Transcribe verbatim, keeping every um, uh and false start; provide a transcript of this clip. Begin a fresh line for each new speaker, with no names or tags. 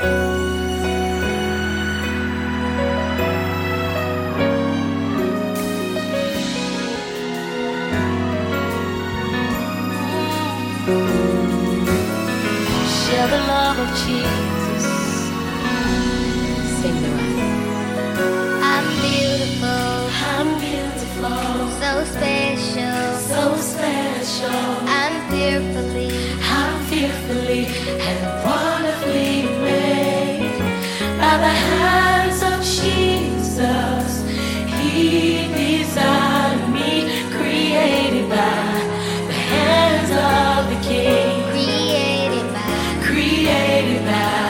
Share the love of Jesus. Sing the rest. I'm beautiful. I'm beautiful. So special. So special. I'm fearfully. I'm fearfully and wonderfully made by the hands of Jesus. He designed me, created by the hands of the King. Created by